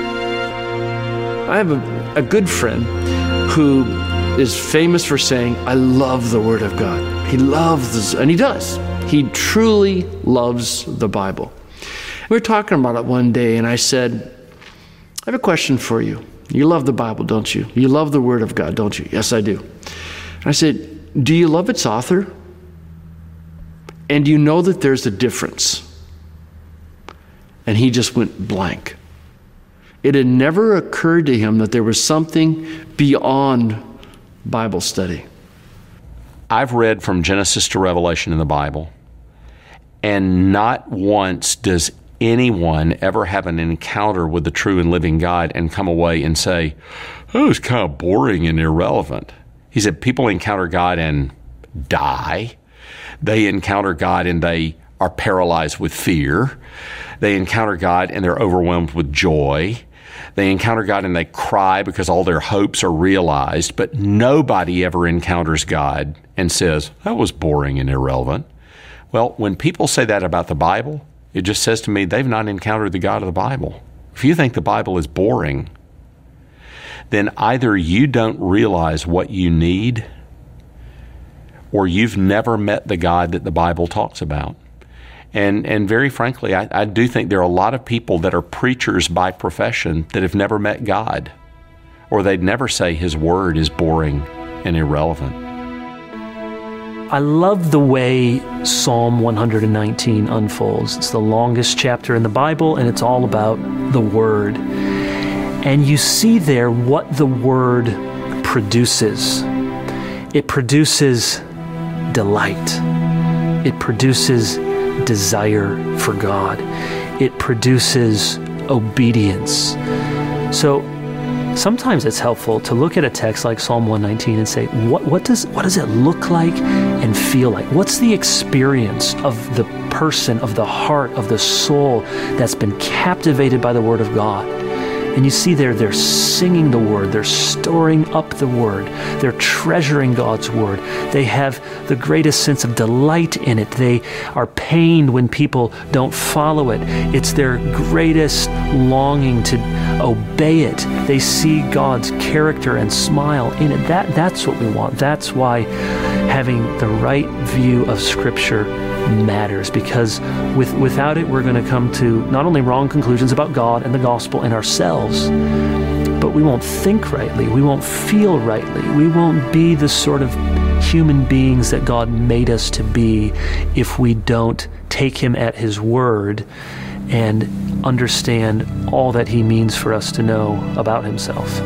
Speaker 16: I have a, a good friend who is famous for saying, I love the Word of God. He loves, and he does. He truly loves the Bible. We were talking about it one day, and I said, I have a question for you. You love the Bible, don't you? You love the Word of God, don't you? Yes, I do. And I said, do you love its author? And do you know that there's a difference? And he just went blank. It had never occurred to him that there was something beyond Bible study.
Speaker 7: I've read from Genesis to Revelation in the Bible, and not once does anyone ever have an encounter with the true and living God and come away and say, oh, it's kind of boring and irrelevant. He said people encounter God and die. They encounter God and they are paralyzed with fear. They encounter God and they're overwhelmed with joy. They encounter God and they cry because all their hopes are realized. But nobody ever encounters God and says, that was boring and irrelevant. Well, when people say that about the Bible, it just says to me they've not encountered the God of the Bible. If you think the Bible is boring, then either you don't realize what you need, or you've never met the God that the Bible talks about. And, and very frankly, I, I do think there are a lot of people that are preachers by profession that have never met God, or they'd never say His Word is boring and irrelevant.
Speaker 11: I love the way Psalm one hundred nineteen unfolds. It's the longest chapter in the Bible, and it's all about the Word. And you see there what the Word produces. It produces delight. It produces desire for God. It produces obedience. So sometimes it's helpful to look at a text like Psalm one nineteen and say, what, what does what does it look like and feel like? What's the experience of the person, of the heart, of the soul that's been captivated by the Word of God? And you see there, they're singing the Word, they're storing up the Word, they're treasuring God's Word. They have the greatest sense of delight in it. They are pained when people don't follow it. It's their greatest longing to obey it. They see God's character and smile in it. That, that's what we want. That's why having the right view of Scripture matters, because with, without it, we're going to come to not only wrong conclusions about God and the gospel and ourselves, but we won't think rightly, we won't feel rightly, we won't be the sort of human beings that God made us to be if we don't take Him at His word and understand all that He means for us to know about Himself.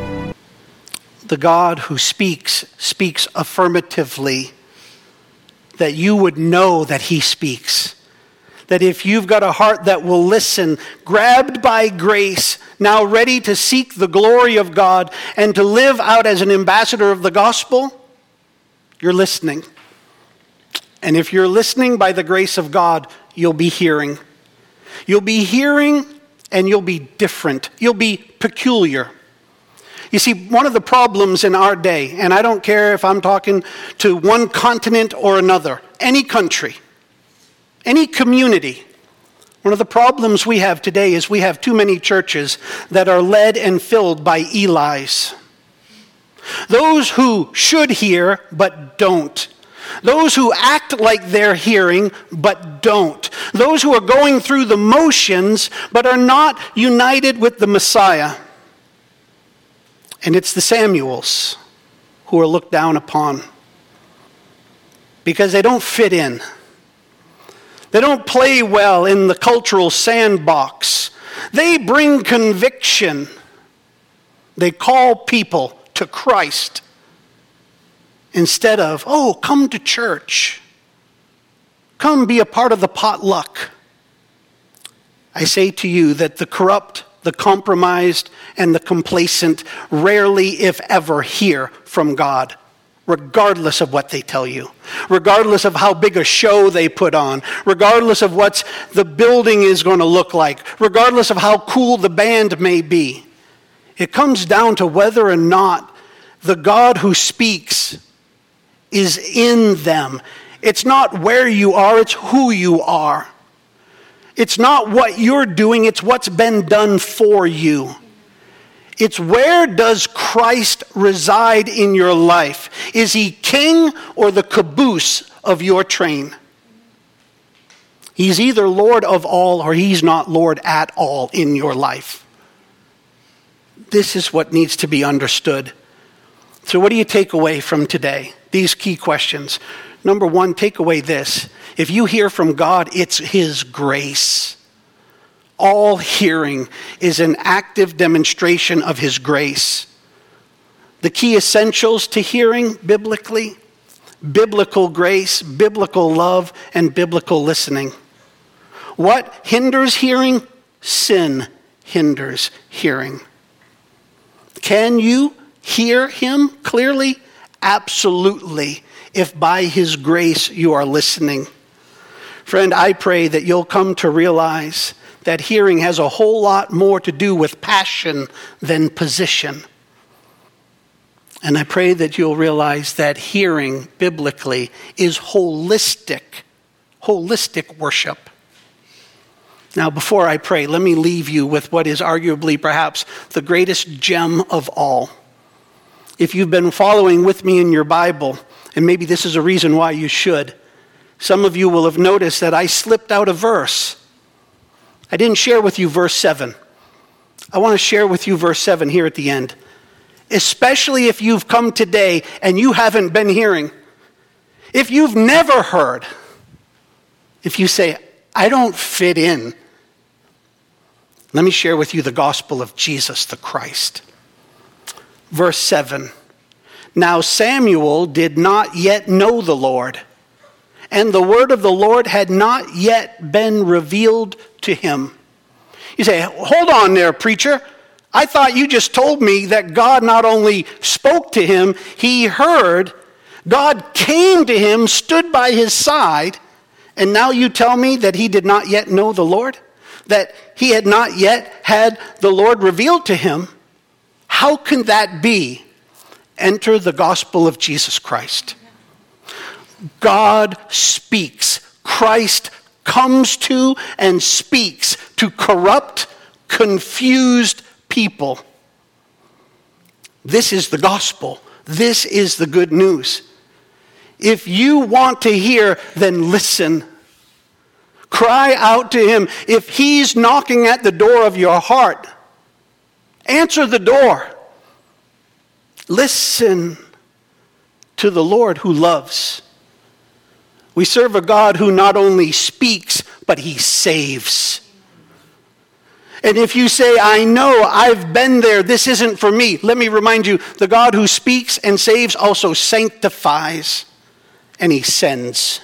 Speaker 1: The God who speaks, speaks affirmatively, that you would know that He speaks. That if you've got a heart that will listen, grabbed by grace, now ready to seek the glory of God and to live out as an ambassador of the gospel, you're listening. And if you're listening by the grace of God, you'll be hearing. You'll be hearing and you'll be different. You'll be peculiar. You see, one of the problems in our day, and I don't care if I'm talking to one continent or another, any country, any community, one of the problems we have today is we have too many churches that are led and filled by Elis. Those who should hear but don't. Those who act like they're hearing but don't. Those who are going through the motions but are not united with the Messiah. And it's the Samuels who are looked down upon because they don't fit in. They don't play well in the cultural sandbox. They bring conviction. They call people to Christ instead of, oh, come to church. Come be a part of the potluck. I say to you that the corrupt, the compromised, and the complacent rarely, if ever, hear from God, regardless of what they tell you, regardless of how big a show they put on, regardless of what the building is going to look like, regardless of how cool the band may be. It comes down to whether or not the God who speaks is in them. It's not where you are, it's who you are. It's not what you're doing, it's what's been done for you. It's where does Christ reside in your life? Is He king or the caboose of your train? He's either Lord of all or He's not Lord at all in your life. This is what needs to be understood. So what do you take away from today? These key questions. Number one, take away this. If you hear from God, it's His grace. All hearing is an active demonstration of His grace. The key essentials to hearing biblically: biblical grace, biblical love, and biblical listening. What hinders hearing? Sin hinders hearing. Can you hear Him clearly? Absolutely, if by His grace you are listening. Friend, I pray that you'll come to realize that hearing has a whole lot more to do with passion than position. And I pray that you'll realize that hearing biblically is holistic, holistic worship. Now, before I pray, let me leave you with what is arguably perhaps the greatest gem of all. If you've been following with me in your Bible, and maybe this is a reason why you should, Some of you will have noticed that I slipped out a verse. I didn't share with you verse seven. I want to share with you verse seven here at the end. Especially if you've come today and you haven't been hearing. If you've never heard. If you say, I don't fit in. Let me share with you the gospel of Jesus the Christ. Verse seven. Now Samuel did not yet know the Lord, and the word of the Lord had not yet been revealed to him. You say, hold on there, preacher. I thought you just told me that God not only spoke to him, he heard. God came to him, stood by his side, and now you tell me that he did not yet know the Lord? That he had not yet had the Lord revealed to him? How can that be? Enter the gospel of Jesus Christ. God speaks. Christ comes to and speaks to corrupt, confused people. This is the gospel. This is the good news. If you want to hear, then listen. Cry out to him. If he's knocking at the door of your heart, answer the door. Listen to the Lord who loves. We serve a God who not only speaks, but he saves. And if you say, I know, I've been there, this isn't for me, let me remind you, the God who speaks and saves also sanctifies, and he sends.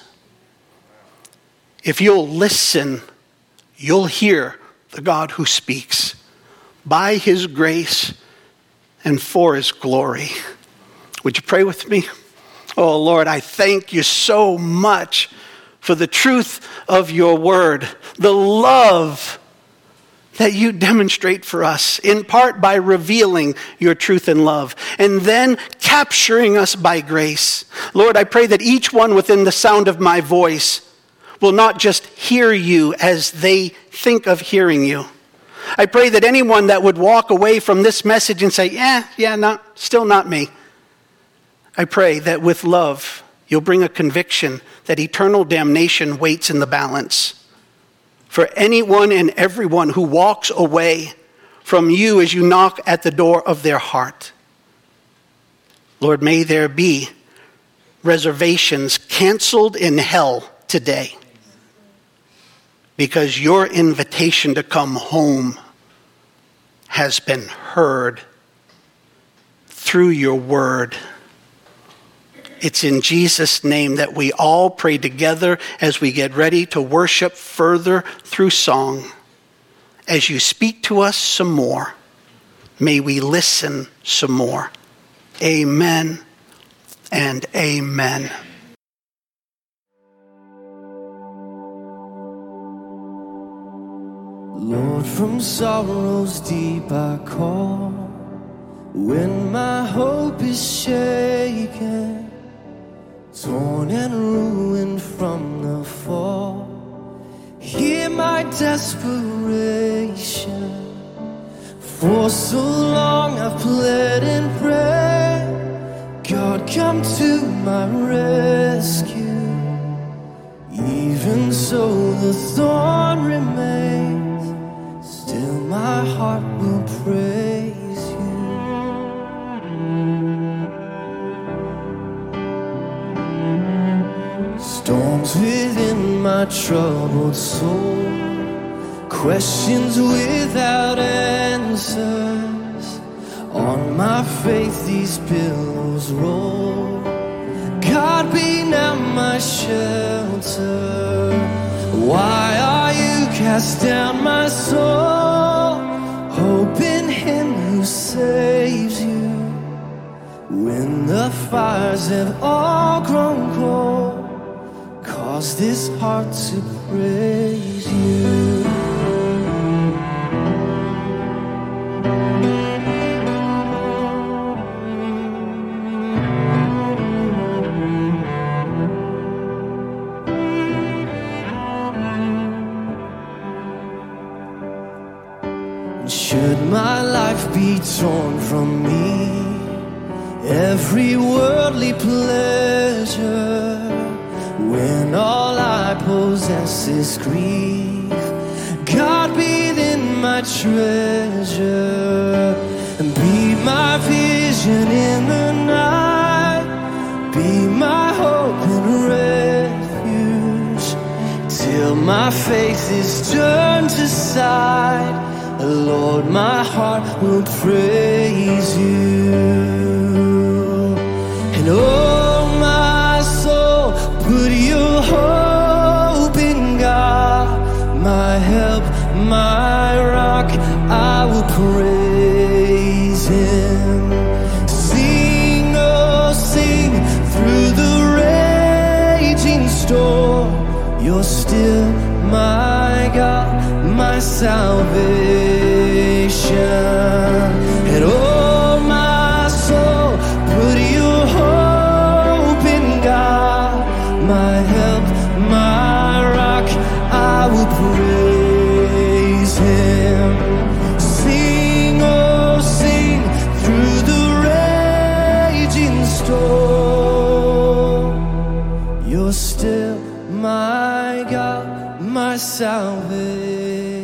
Speaker 1: If you'll listen, you'll hear the God who speaks by his grace and for his glory. Would you pray with me? Oh, Lord, I thank you so much for the truth of your word, the love that you demonstrate for us, in part by revealing your truth and love, and then capturing us by grace. Lord, I pray that each one within the sound of my voice will not just hear you as they think of hearing you. I pray that anyone that would walk away from this message and say, yeah, yeah, not, still not me. I pray that with love, you'll bring a conviction that eternal damnation waits in the balance. For anyone and everyone who walks away from you as you knock at the door of their heart. Lord, may there be reservations canceled in hell today. Because your invitation to come home has been heard through your word. It's in Jesus' name that we all pray together as we get ready to worship further through song. As you speak to us some more, may we listen some more. Amen and amen.
Speaker 17: Lord, from sorrows deep I call, when my hope is shaken, torn and ruined from the fall. Hear my desperation. For so long I've pled and prayed, God, come to my rescue. Even so the thorn remains, still my heart will praise you. Storms within my troubled soul, questions without answers. On my faith these billows roll. God, be now my shelter. Why are you cast down, my soul? Hope in him who saves you. When the fires have all grown cold, cause this heart to praise you. Should my life be torn from me, every worldly pleasure, when all I possess is grief. God, be then my treasure, and be my vision in the night, be my hope and refuge, till my faith is turned to sight. Lord, my heart will praise you. And oh, my soul, put your hope in God, my help, my rock, I will praise him. Sing, oh, sing through the raging storm, you're still my God, my salvation. And oh, my soul, put your hope in God, my help, my rock, I will praise him. Sing, oh, sing through the raging storm, you're still my God, my salvation.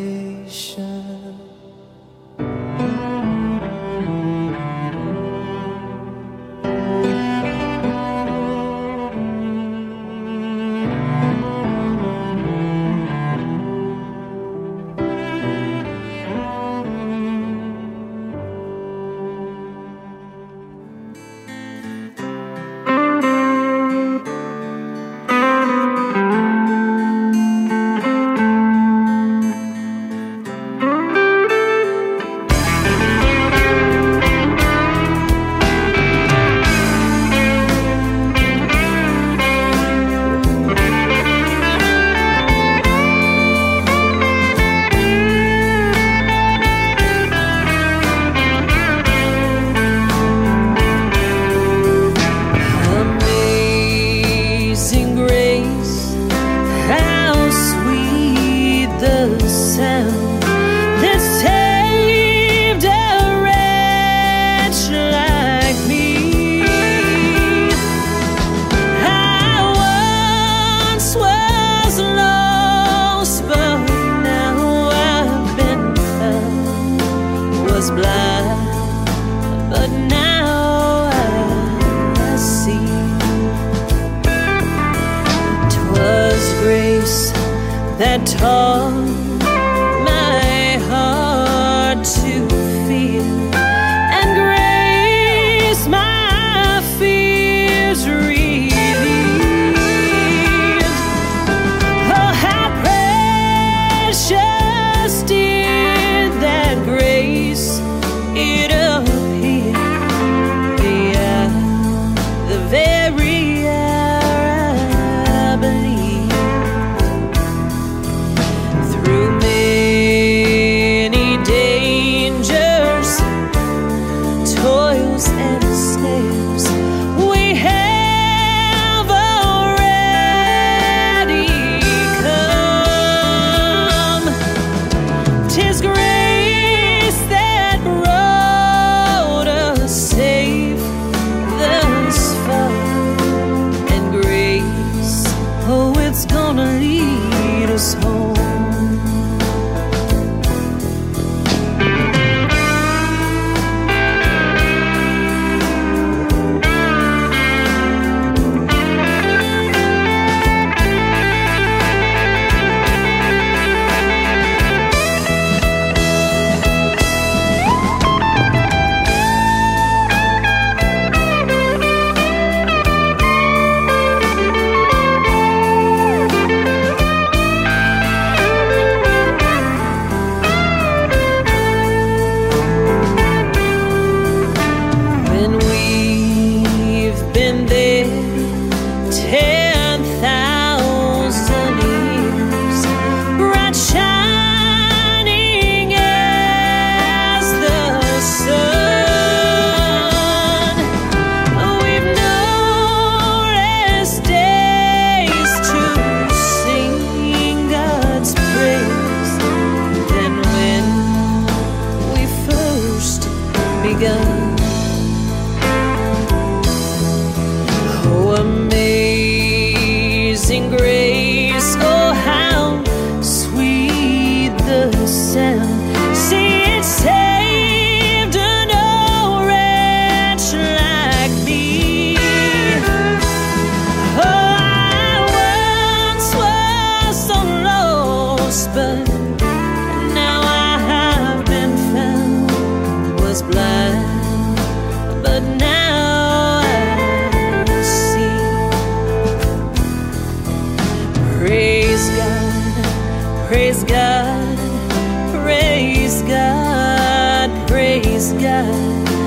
Speaker 18: That taught my heart to feel, and grace my fears relieved. Oh, how precious did that grace it appear, yeah, the very hour I believe. God.